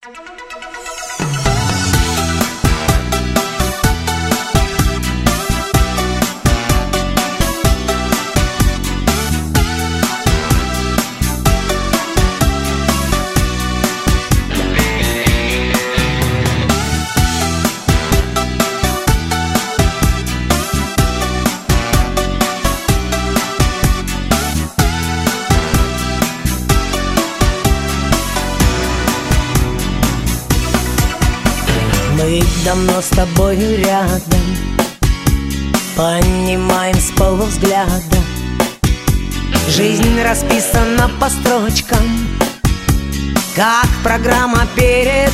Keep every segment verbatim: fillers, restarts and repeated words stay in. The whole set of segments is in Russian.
Мы давно с тобой рядом, понимаем с полувзгляда. Жизнь расписана по строчкам, как программа передач.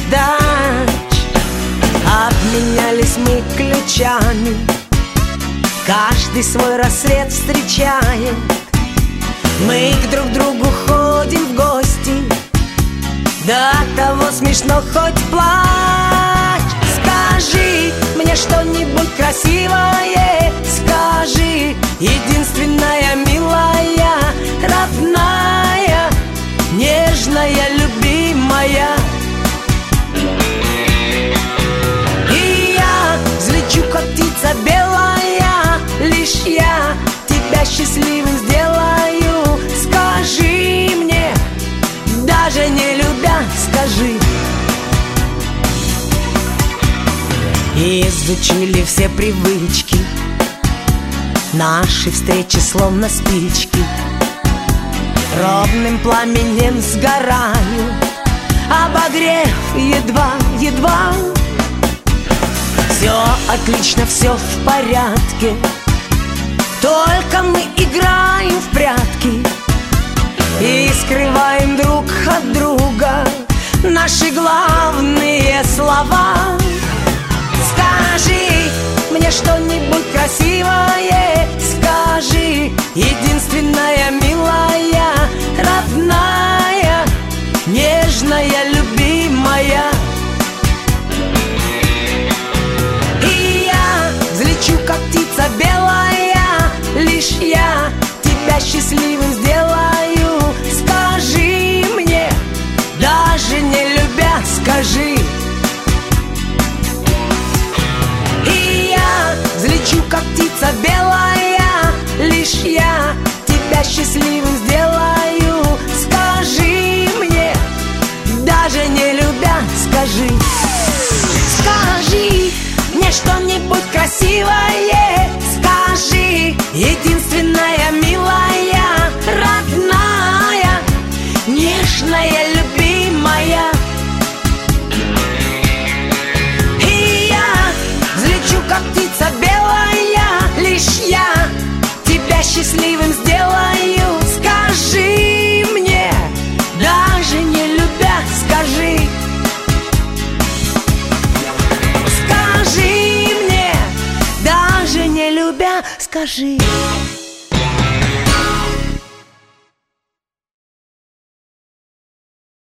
Обменялись мы ключами, каждый свой рассвет встречает. Мы к друг другу ходим в гости, до того смешно хоть плачь. Скажи мне что-нибудь красивое, скажи, единственная, милая, родная, нежная, любимая. И я взлечу, как птица белая, лишь я тебя счастливым сделаю. Скажи мне, даже не любя, скажи. Изучили все привычки, наши встречи словно спички, ровным пламенем сгорают, обогрев едва-едва. Все отлично, все в порядке, только мы играем в прятки и скрываем друг от друга наши главные слова. Скажи мне что-нибудь красивое, скажи, единственная, милая, родная, нежная, любимая. И я взлечу, как птица белая, лишь я тебя счастливым сделаю. Скажи мне, даже не любя, скажи. Взлечу, как птица белая, лишь я тебя счастливым сделаю. Скажи мне, даже не любя, скажи. Скажи мне что-нибудь красивое, скажи, единственная, милая, родная, нежная, любимая. Как птица белая, лишь я тебя счастливым сделаю. Скажи мне, даже не любя, скажи. Скажи мне, даже не любя, скажи.